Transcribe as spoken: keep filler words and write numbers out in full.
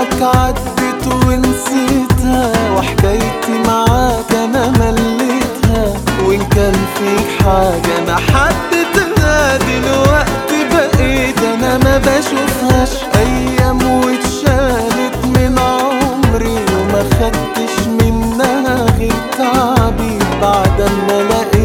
معاك عدت ونسيتها، وحكايتي معاك انا مليتها. وان كان فيك حاجة انا حبيتها، دلوقتي بقيت انا ما بشوفهاش. ايام واتشالت من عمري وما خدتش منها غير تعبي، بعد ما لقيت